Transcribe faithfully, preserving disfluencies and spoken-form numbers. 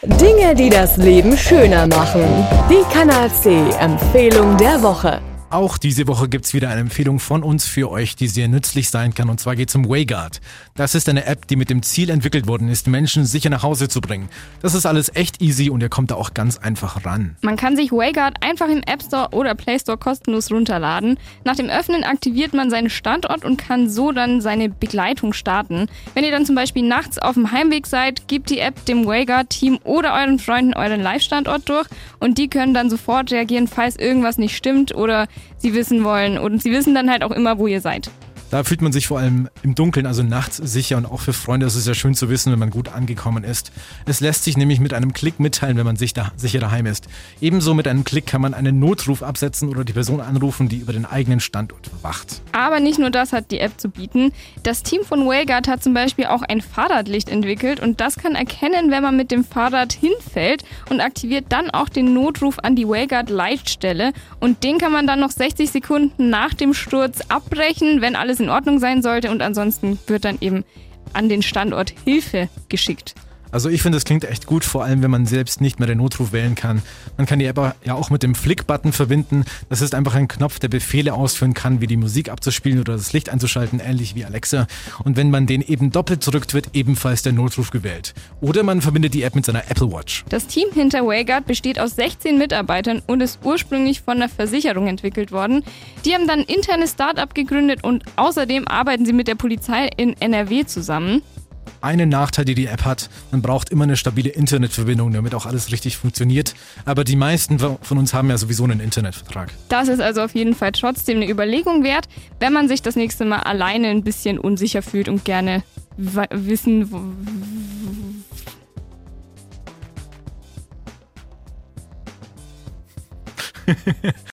Dinge, die das Leben schöner machen. Die Kanal C Empfehlung der Woche. Auch diese Woche gibt's wieder eine Empfehlung von uns für euch, die sehr nützlich sein kann. Und zwar geht's um Wayguard. Das ist eine App, die mit dem Ziel entwickelt worden ist, Menschen sicher nach Hause zu bringen. Das ist alles echt easy und ihr kommt da auch ganz einfach ran. Man kann sich Wayguard einfach im App Store oder Play Store kostenlos runterladen. Nach dem Öffnen aktiviert man seinen Standort und kann so dann seine Begleitung starten. Wenn ihr dann zum Beispiel nachts auf dem Heimweg seid, gebt die App dem Wayguard-Team oder euren Freunden euren Live-Standort durch und die können dann sofort reagieren, falls irgendwas nicht stimmt oder sie wissen wollen. Und sie wissen dann halt auch immer, wo ihr seid. Da fühlt man sich vor allem im Dunkeln, also nachts, sicher. Und auch für Freunde ist es ja schön zu wissen, wenn man gut angekommen ist. Es lässt sich nämlich mit einem Klick mitteilen, wenn man sich da sicher daheim ist. Ebenso mit einem Klick kann man einen Notruf absetzen oder die Person anrufen, die über den eigenen Standort wacht. Aber nicht nur das hat die App zu bieten. Das Team von Wayguard hat zum Beispiel auch ein Fahrradlicht entwickelt und das kann erkennen, wenn man mit dem Fahrrad hinfällt und aktiviert dann auch den Notruf an die Wayguard-Leitstelle. Und den kann man dann noch sechzig Sekunden nach dem Sturz abbrechen, wenn alles in Ordnung sein sollte und ansonsten wird dann eben an den Standort Hilfe geschickt. Also ich finde, das klingt echt gut, vor allem wenn man selbst nicht mehr den Notruf wählen kann. Man kann die App ja auch mit dem Flick-Button verbinden. Das ist einfach ein Knopf, der Befehle ausführen kann, wie die Musik abzuspielen oder das Licht einzuschalten, ähnlich wie Alexa. Und wenn man den eben doppelt drückt, wird ebenfalls der Notruf gewählt. Oder man verbindet die App mit seiner Apple Watch. Das Team hinter Wayguard besteht aus sechzehn Mitarbeitern und ist ursprünglich von der Versicherung entwickelt worden. Die haben dann ein internes Start-up gegründet und außerdem arbeiten sie mit der Polizei in N R W zusammen. Einen Nachteil, die die App hat, man braucht immer eine stabile Internetverbindung, damit auch alles richtig funktioniert. Aber die meisten von uns haben ja sowieso einen Internetvertrag. Das ist also auf jeden Fall trotzdem eine Überlegung wert, wenn man sich das nächste Mal alleine ein bisschen unsicher fühlt und gerne w- wissen... W-